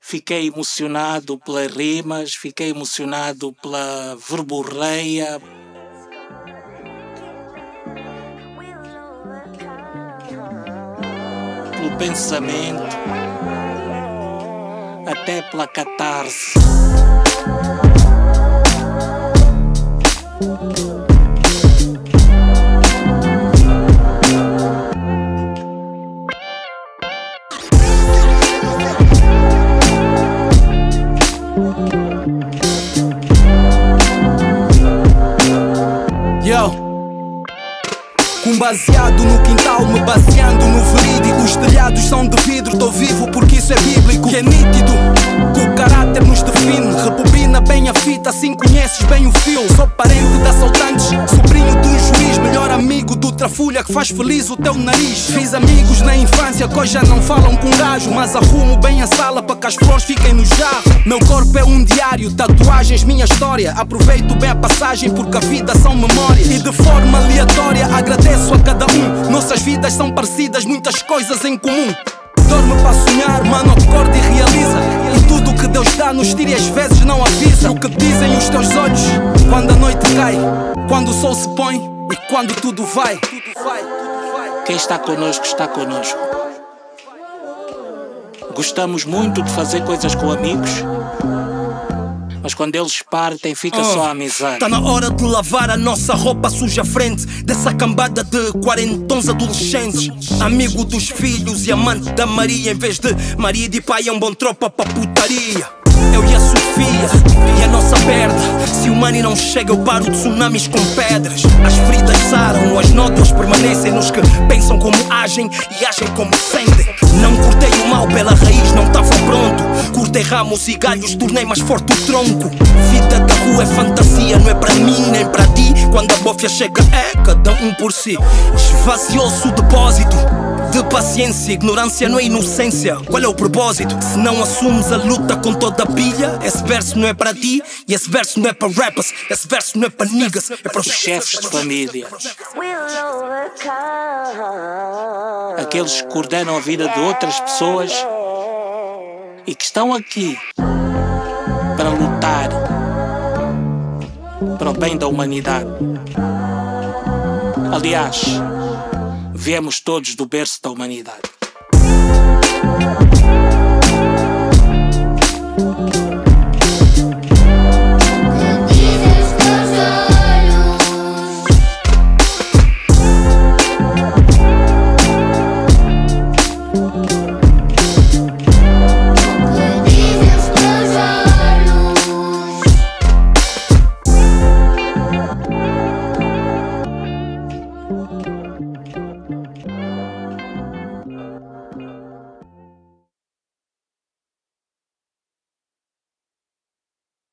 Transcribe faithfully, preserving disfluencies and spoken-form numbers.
Fiquei emocionado pelas rimas, fiquei emocionado pela verborreia. Pelo pensamento, até pela catarse. Yo. Com baseado no quintal, me baseando no verídico. Os telhados são de vidro, tô vivo porque isso é bíblico. Que é nítido, que o caráter nos define. Rebobina bem a fita, assim conheces bem o fio. Sou parente de assaltantes, sobrinho de um juiz, melhor amigo do trafulha que faz feliz o teu nariz. Fiz amigos na infância que hoje já não falam com gajo, mas arrumo bem a sala para que as flores fiquem no jarro. Meu corpo é um diário, tatuagens minha história. Aproveito bem a passagem porque a vida são memórias. E de forma aleatória agradeço a cada um. Nossas vidas são parecidas, muitas coisas em comum. Dorme para sonhar, mano, acorda e realiza. E tudo que Deus dá nos tira e às vezes não avisa. O que dizem os teus olhos quando a noite cai, quando o sol se põe e quando tudo vai. Quem está connosco, está connosco. Gostamos muito de fazer coisas com amigos, mas quando eles partem fica uh, só a amizade. Tá na hora de lavar a nossa roupa suja à frente dessa cambada de quarentões adolescentes. Amigo dos filhos e amante da Maria, em vez de marido e pai é um bom tropa pra putaria. Eu e a Sofia e a nossa perda. Se o money não chega eu paro tsunamis com pedras. As feridas saram, as nódoas permanecem nos que pensam como agem e agem como sentem. Não cortei o mal pela raiz, não estava pronto. Cortei ramos e galhos, tornei mais forte o tronco. Vida da rua é fantasia, não é para mim nem para ti. Quando a bófia chega é cada um por si. Esvaziou-se o depósito de paciência, ignorância não é inocência. Qual é o propósito? Se não assumes a luta com toda a pilha, esse verso não é para ti e esse verso não é para rappers. Esse verso não é para niggas, é para os chefes de família. Aqueles que coordenam a vida de outras pessoas e que estão aqui para lutar para o bem da humanidade. Aliás, viemos todos do berço da humanidade.